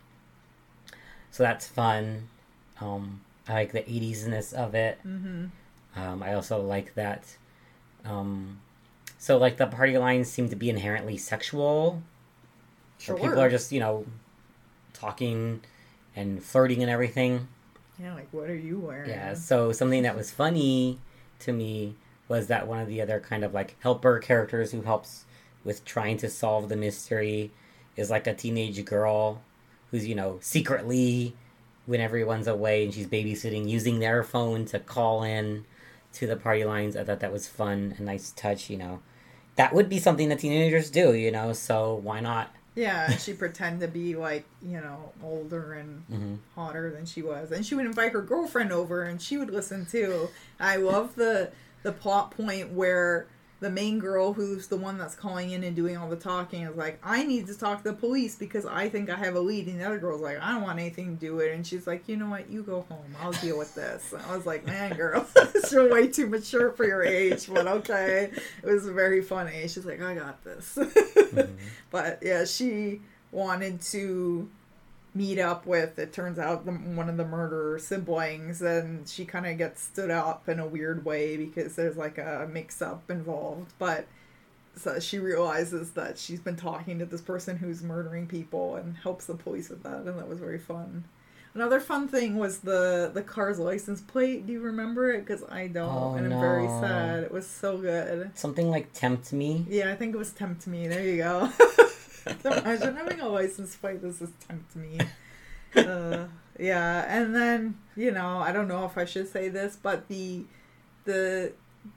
So that's fun. Um, I like the eighties-ness of it. Mm-hmm. Um, I also like that. Um, so, like, the party lines seem to be inherently sexual. Sure. So people are just, you know, talking and flirting and everything. Yeah, like, what are you wearing? Yeah, so something that was funny to me was that one of the other kind of, like, helper characters who helps with trying to solve the mystery is, like, a teenage girl who's, you know, secretly, when everyone's away and she's babysitting, using their phone to call in to the party lines. I thought that was fun, a nice touch, you know. That would be something that teenagers do, you know, so why not? Yeah, she pretend to be, like, you know, older and mm-hmm. hotter than she was. And she would invite her girlfriend over, and she would listen, too. I love the the plot point where the main girl, who's the one that's calling in and doing all the talking, is like, I need to talk to the police because I think I have a lead. And the other girl's like, I don't want anything to do with it. And she's like, you know what? You go home. I'll deal with this. And I was like, man, girl, you're way too mature for your age. But okay. It was very funny. She's like, I got this. Mm-hmm. But yeah, she wanted to meet up with, it turns out, the, one of the murderer siblings, and she kind of gets stood up in a weird way because there's like a mix-up involved, but so she realizes that she's been talking to this person who's murdering people and helps the police with that, and that was very fun. Another fun thing was the the car's license plate. Do you remember it? Because I don't, oh, and I'm no. very sad. It was so good. Something like Tempt Me? Yeah, I think it was Tempt Me. There you go. Imagine having a license plate that says Tempt Me. Uh, yeah, and then, you know, I don't know if I should say this, but the the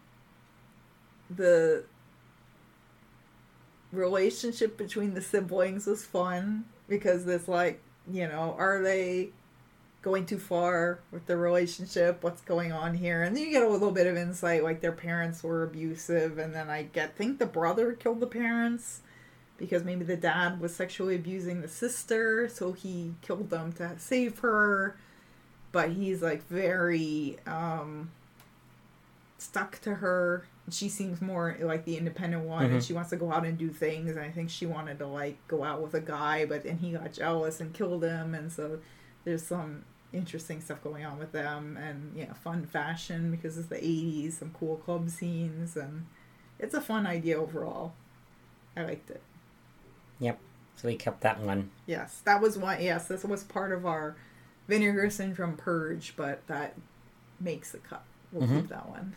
the relationship between the siblings was fun because it's like, you know, are they going too far with the relationship, what's going on here. And then you get a little bit of insight, like their parents were abusive, and then I get think the brother killed the parents because maybe the dad was sexually abusing the sister, so he killed them to save her. But he's like very um, stuck to her. She seems more like the independent one, mm-hmm. and she wants to go out and do things. And I think she wanted to like go out with a guy, but then he got jealous and killed him. And so there's some interesting stuff going on with them, and yeah, fun fashion because it's the eighties, some cool club scenes, and it's a fun idea overall. I liked it. Yep. So we kept that one. Yes, that was one. Yes, this was part of our Vinegar Syndrome purge, but that makes the cut. We'll mm-hmm. keep that one.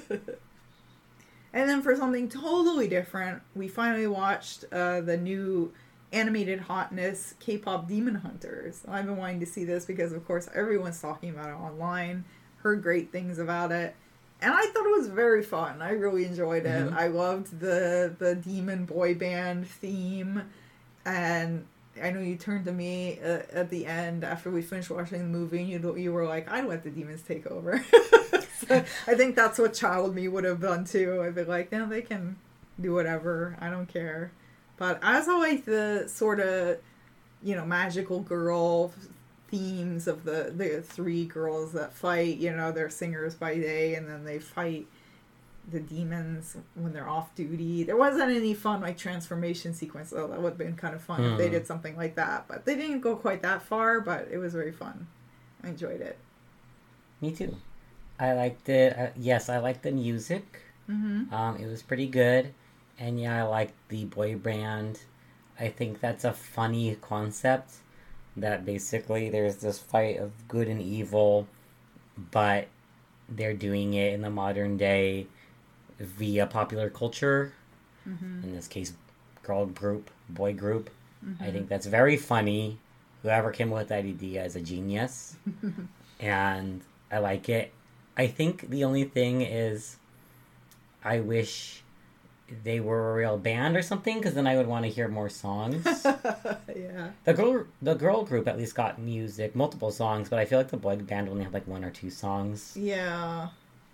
And then for something totally different, we finally watched uh, the new animated hotness K-pop Demon Hunters. I've been wanting to see this because, of course, everyone's talking about it online. Heard great things about it. And I thought it was very fun. I really enjoyed it. Mm-hmm. I loved the, the demon boy band theme. And I know you turned to me uh, at the end after we finished watching the movie, and you, you were like, I'd let the demons take over. So I think that's what child me would have done too. I'd be like, no, they can do whatever. I don't care. But I also like the sort of, you know, magical girl themes of the, the three girls that fight. You know, they're singers by day, and then they fight the demons when they're off duty. There wasn't any fun, like, transformation sequence, though. That would have been kind of fun mm. if they did something like that. But they didn't go quite that far, but it was very fun. I enjoyed it. Me too. I liked it. Uh, yes, I liked the music. Mm-hmm. Um, it was pretty good. And yeah, I liked the boy band. I think that's a funny concept. That basically there's this fight of good and evil, but they're doing it in the modern day via popular culture. Mm-hmm. In this case, girl group, boy group. Mm-hmm. I think that's very funny. Whoever came up with that idea is a genius. And I like it. I think the only thing is I wish they were a real band or something, because then I would want to hear more songs. Yeah. The girl the girl group at least got music, multiple songs, but I feel like the boy band only had like one or two songs. Yeah.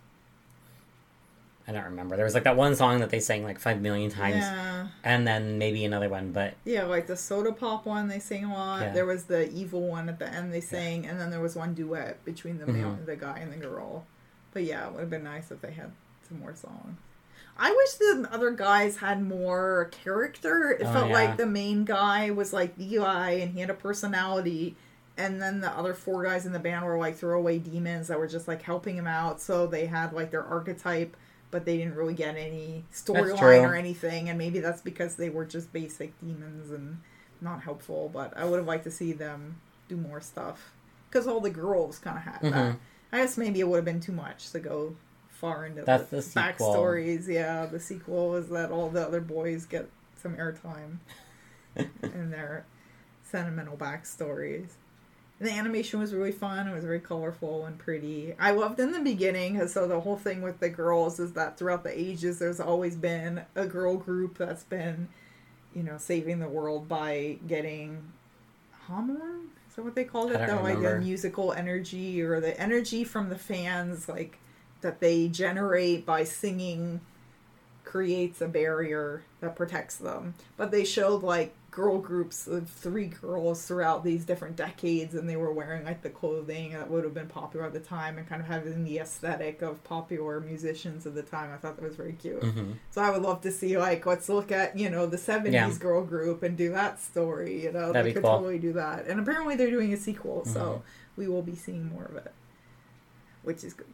I don't remember. There was like that one song that they sang like five million times. Yeah. And then maybe another one, but... Yeah, like the Soda Pop one they sang a lot. Yeah. There was the evil one at the end they sang, yeah. And then there was one duet between the male, mm-hmm. the guy and the girl. But yeah, it would have been nice if they had some more songs. I wish the other guys had more character. It oh, felt yeah. like the main guy was like the guy and he had a personality. And then the other four guys in the band were like throwaway demons that were just like helping him out. So they had like their archetype, but they didn't really get any storyline or anything. And maybe that's because they were just basic demons and not helpful. But I would have liked to see them do more stuff. Because all the girls kind of had mm-hmm. that. I guess maybe it would have been too much to go far into that's the, the backstories. Yeah, the sequel is that all the other boys get some airtime in their sentimental backstories. And the animation was really fun. It was very colorful and pretty. I loved in the beginning, so the whole thing with the girls is that throughout the ages, there's always been a girl group that's been, you know, saving the world by getting Hamon? Is that what they called it? I don't the, like remember. the musical energy or the energy from the fans, like that they generate by singing creates a barrier that protects them. But they showed like girl groups of three girls throughout these different decades, and they were wearing like the clothing that would have been popular at the time and kind of having the aesthetic of popular musicians of the time. I thought that was very cute. Mm-hmm. So I would love to see like, let's look at, you know, the seventies yeah. girl group and do that story, you know. That'd they be could cool. totally do that. And apparently they're doing a sequel, mm-hmm. so we will be seeing more of it, which is good.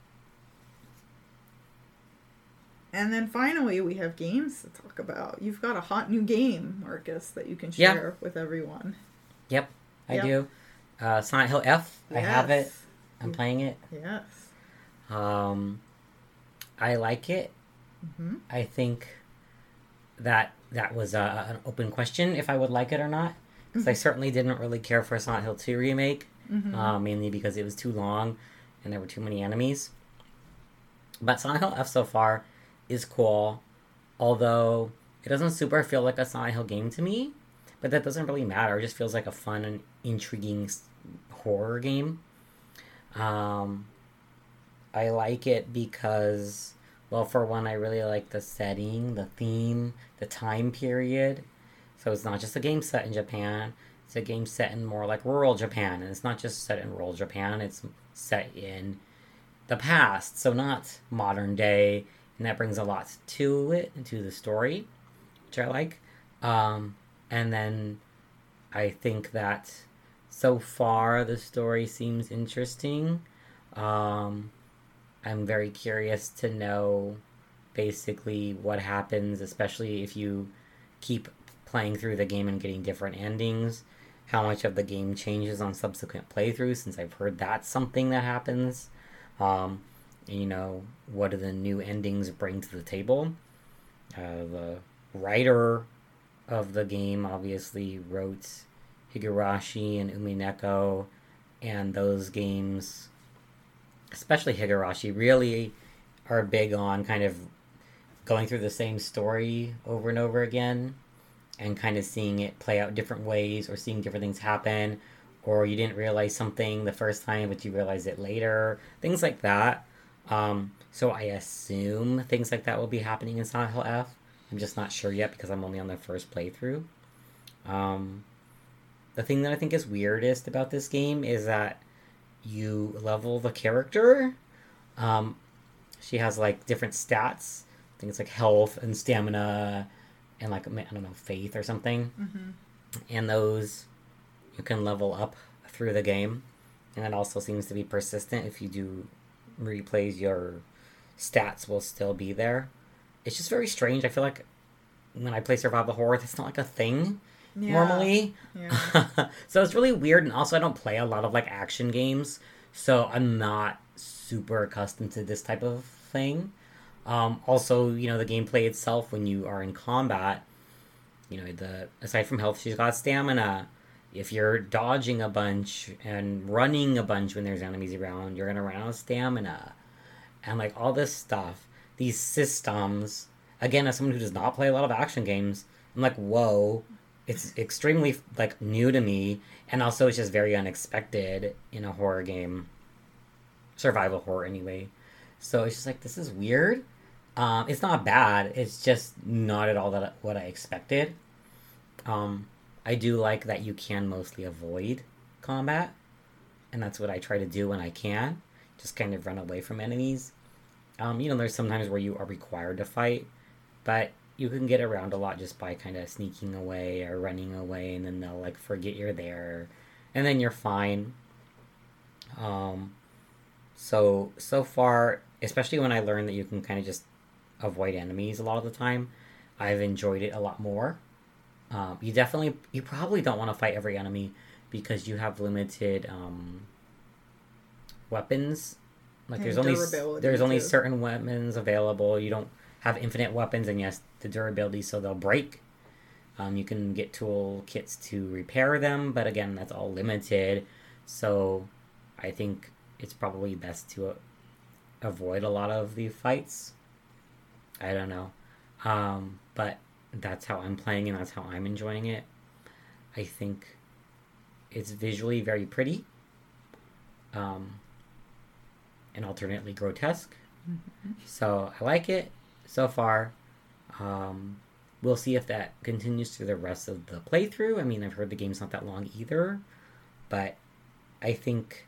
And then finally, we have games to talk about. You've got a hot new game, Marcus, that you can share yeah. with everyone. Yep, I yep. do. Uh, Silent Hill F. Yes. I have it. I'm playing it. Yes. Um, I like it. Mm-hmm. I think that that was a, an open question if I would like it or not. Because mm-hmm. I certainly didn't really care for Silent Hill two Remake. Mm-hmm. Uh, mainly because it was too long and there were too many enemies. But Silent Hill F so far is cool, although it doesn't super feel like a Silent Hill game to me, but that doesn't really matter. It just feels like a fun and intriguing horror game. Um, I like it because, well, for one, I really like the setting, the theme, the time period. So it's not just a game set in Japan. It's a game set in more like rural Japan. And it's not just set in rural Japan. It's set in the past. So not modern day. And that brings a lot to it, to the story, which I like. Um, and then I think that so far the story seems interesting. Um, I'm very curious to know basically what happens, especially if you keep playing through the game and getting different endings, how much of the game changes on subsequent playthroughs, since I've heard that's something that happens. Um, you know, what do the new endings bring to the table? Uh, the writer of the game obviously wrote Higurashi and Umineko, and those games, especially Higurashi, really are big on kind of going through the same story over and over again and kind of seeing it play out different ways or seeing different things happen, or you didn't realize something the first time but you realize it later, things like that. Um, so I assume things like that will be happening in Silent Hill F. I'm just not sure yet because I'm only on the first playthrough. Um, the thing that I think is weirdest about this game is that you level the character. Um, she has like different stats. Things like health and stamina and like, I don't know, faith or something. Mm-hmm. And those you can level up through the game. And it also seems to be persistent. If you do replays, your stats will still be there. It's just very strange. I feel like when I play survival horror, that's not like a thing yeah. normally. Yeah. So it's really weird. And also I don't play a lot of like action games, so I'm not super accustomed to this type of thing. Um, also, you know, the gameplay itself when you are in combat, you know, the aside from health, she's got stamina. If you're dodging a bunch and running a bunch when there's enemies around, you're gonna run out of stamina. And like all this stuff, these systems, again, as someone who does not play a lot of action games, I'm like, whoa, it's extremely like new to me, and also it's just very unexpected in a horror game, survival horror anyway. So it's just like, this is weird. Um, it's not bad. It's just not at all that what I expected. Um, I do like that you can mostly avoid combat, and that's what I try to do when I can. Just kind of run away from enemies. Um, you know, there's sometimes where you are required to fight, but you can get around a lot just by kind of sneaking away or running away, and then they'll like forget you're there, and then you're fine. Um, so so far, especially when I learned that you can kind of just avoid enemies a lot of the time, I've enjoyed it a lot more. Um, you definitely, you probably don't want to fight every enemy because you have limited um, weapons. Like and there's only there's only too. certain weapons available. You don't have infinite weapons, and yes, the durability, so they'll break. Um, you can get tool kits to repair them, but again, that's all limited. So I think it's probably best to uh, avoid a lot of the fights. I don't know. Um, but that's how I'm playing, and that's how I'm enjoying it. I think it's visually very pretty. Um, and alternately grotesque. Mm-hmm. So I like it so far. Um, we'll see if that continues through the rest of the playthrough. I mean, I've heard the game's not that long either, but I think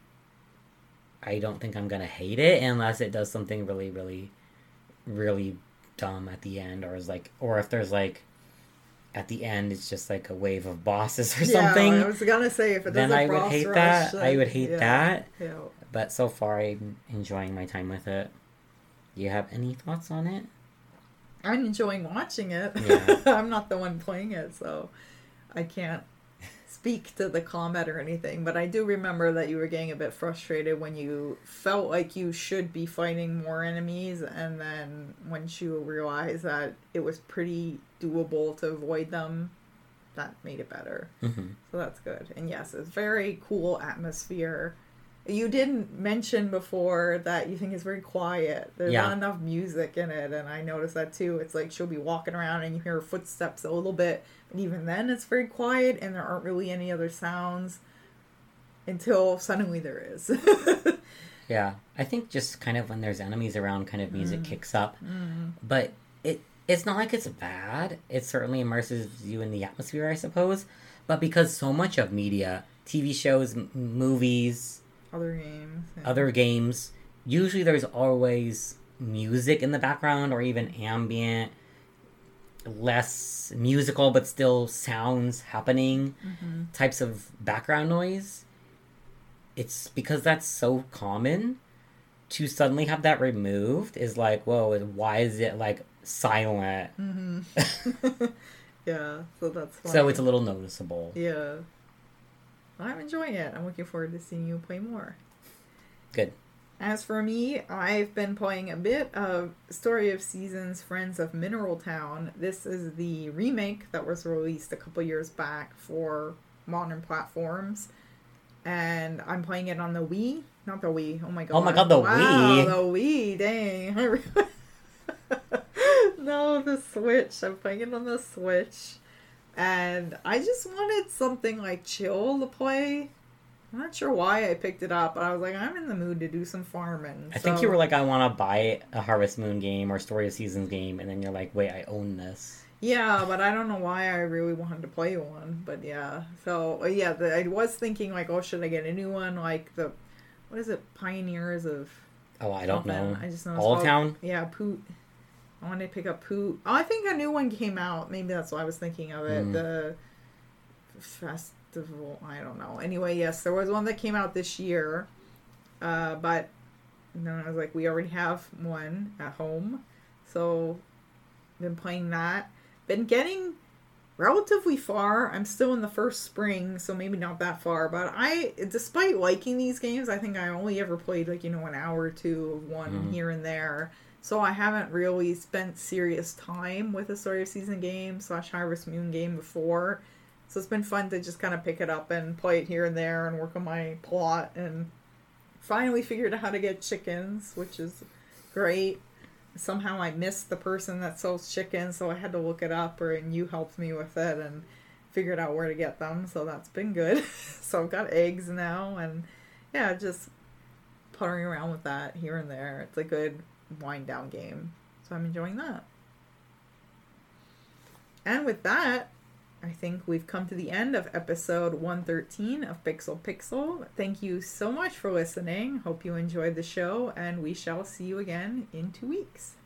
I don't think I'm gonna hate it unless it does something really, really, really dumb at the end, or is like, or if there's like at the end it's just like a wave of bosses or yeah, something. I was gonna say if it then I would hate rush, that. then, I would hate yeah, that. Yeah. But so far, I'm enjoying my time with it. Do you have any thoughts on it? I'm enjoying watching it. Yeah. I'm not the one playing it, so I can't speak to the combat or anything. But I do remember that you were getting a bit frustrated when you felt like you should be fighting more enemies, and then once you realized that it was pretty doable to avoid them, that made it better. Mm-hmm. So that's good. And yes, it's very cool atmosphere. You didn't mention before that you think it's very quiet. There's yeah. not enough music in it, and I noticed that too. It's like she'll be walking around and you hear her footsteps a little bit, but even then it's very quiet and there aren't really any other sounds. until suddenly there is. Yeah, I think just kind of when there's enemies around, kind of music Mm. kicks up. Mm. But it it's not like it's bad. It certainly immerses you in the atmosphere, I suppose. But because so much of media, T V shows, m- movies, Other games. Yeah. other games, usually there's always music in the background or even ambient, less musical but still sounds happening Mm-hmm. types of background noise. It's because that's so common to suddenly have that removed is like, whoa, why is it like silent? Mm-hmm. Yeah, so that's funny. So it's a little noticeable. Yeah. I'm enjoying it. I'm looking forward to seeing you play more. Good. As for me, I've been playing a bit of Story of Seasons Friends of Mineral Town. This is the remake that was released a couple years back for modern platforms. And I'm playing it on the Wii. Not the Wii. Oh my god. Oh my god, the wow, Wii. the Wii. Dang. I really... No, the Switch. I'm playing it on the Switch. And I just wanted something like chill to play. I'm not sure why I picked it up, but I was like, I'm in the mood to do some farming. I think so- you were like, I want to buy a Harvest Moon game or Story of Seasons game, and then you're like, wait, I own this. Yeah, but I don't know why I really wanted to play one. But yeah, so uh, yeah, the, I was thinking like, oh, should I get a new one? Like the, what is it, Pioneers of Oh, I don't something? know. I just know it's All of called- Town? Yeah, Poot. I wanted to pick up Poot. Oh, I think a new one came out. Maybe that's why I was thinking of it. Mm. The festival. I don't know. Anyway, yes, there was one that came out this year. Uh, but then I was like, we already have one at home, so been playing that. Been getting relatively far. I'm still in the first spring, so maybe not that far. But I, despite liking these games, I think I only ever played like, you know, an hour or two of one Mhm. here and there. So I haven't really spent serious time with a Story of Season game slash Harvest Moon game before. So it's been fun to just kind of pick it up and play it here and there and work on my plot. And finally figured out how to get chickens, which is great. Somehow I missed the person that sells chickens, so I had to look it up, or and you helped me with it and figured out where to get them. So that's been good. So I've got eggs now, and yeah, just puttering around with that here and there. It's a good wind down game, so I'm enjoying that. And with that, I think we've come to the end of episode one thirteen of Pixel Pixel. Thank you so much for listening. Hope you enjoyed the show, and we shall see you again in two weeks.